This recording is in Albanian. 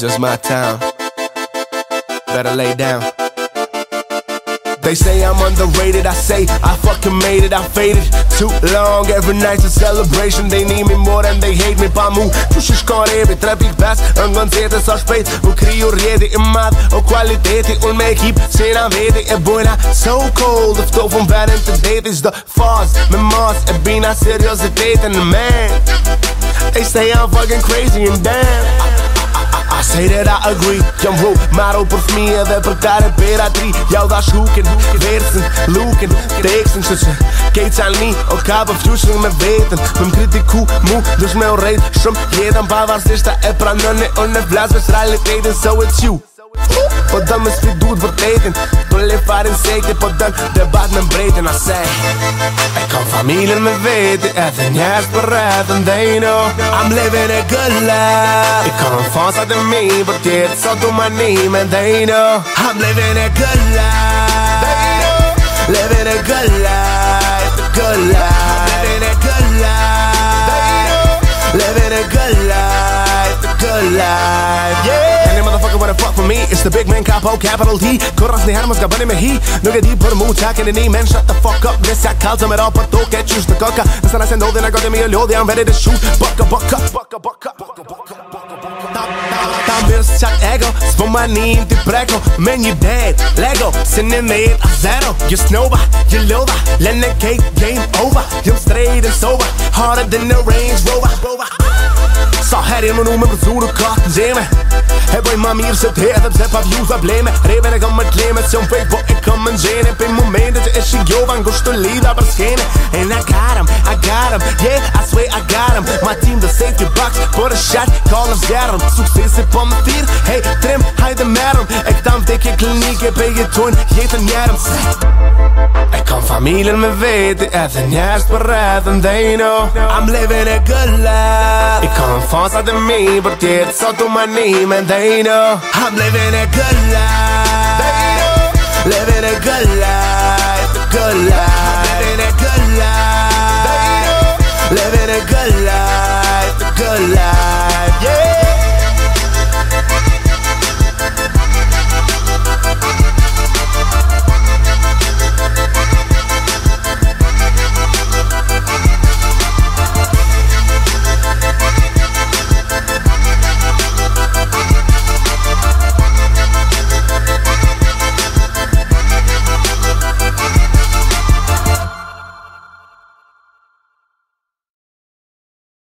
just my town. Better lay down. They say I'm underrated, I say I fucking made it, I faded too long, every night's a celebration. They need me more than they hate me. Pa mu, qysh shkon rebi, 3.5 Ngënzete sa shpejt, u kriju rjeti I madh, o kualiteti. Unë me ekip, që na veti, e bojna so cold. Ftofën venin të deti, çdo fazë me mas, e bina seriositetin, man. They say I'm fucking crazy and damn, I say that I agree. Jam ro, maro për fëmijë dhe për tare pera tri. Ja u dhash hukin, versin, lukin, tekstin që kejt qalni o ka për fusion me vetën. Më kritiku mu, dush me u rejt shumë jetën. Pavarësisht e pranoni, unë e vlas veç realitetin. So it's you. Po dëm me sfidu t'vërtetin, po le farin sekti, po dëm debat me mbretin. I say e kam familjen me veti, edhe njerës për rretën. They know I'm living a good life. I kam fansat e mi, për tjetë sot du mani. Man, they know I'm living a good life. They know living a good life, a good life. Living a good life. They know living a good life, a good life. Yeah. Motherfucker wanna fuck with me, it's the big man capo, capital T. Kur asni herë mos ka bëni me hi, nuk e di për mu qa keni ni. Man, shut the fuck up, nësja kaltë me ra për toke, qysh të koka. Nëse nëse ndodhin e gati mi e lodhi, I'm ready to shoot. Bucka, bucka, bucka, bucka, bucka, bucka. Ta mirës qak ego, s'po ma nin t'i preko. Me një det, Lego, si në nejt a zero. You snowba, you loba, lenne cake, game over. Jëm straight and sober, harder than the Range Rover. Sa herë më nu me përzu nuk ka të gjeme. E boj ma mirë se t'hete pse pa views a bleme. Reven e kam më t'leme, se unë fake po e kam më n'gjene. Pe momente që e shigjova n'gusht të lidha për skene. And I got him, yeah, I swear I got him. My team the safety box, for a shot, call us gather him. Suksesi po më thirë, hey, trim, hajde merëm. E këta më teke klinike, pe jetojnë jetën njerëm. E kam familjen me veti, edhe njerës për rretën. They know I'm living a good life. I kam fansat e mi, për tjetë sot du mani. Man, they know I'm living a good life. They know living a good life, a good life.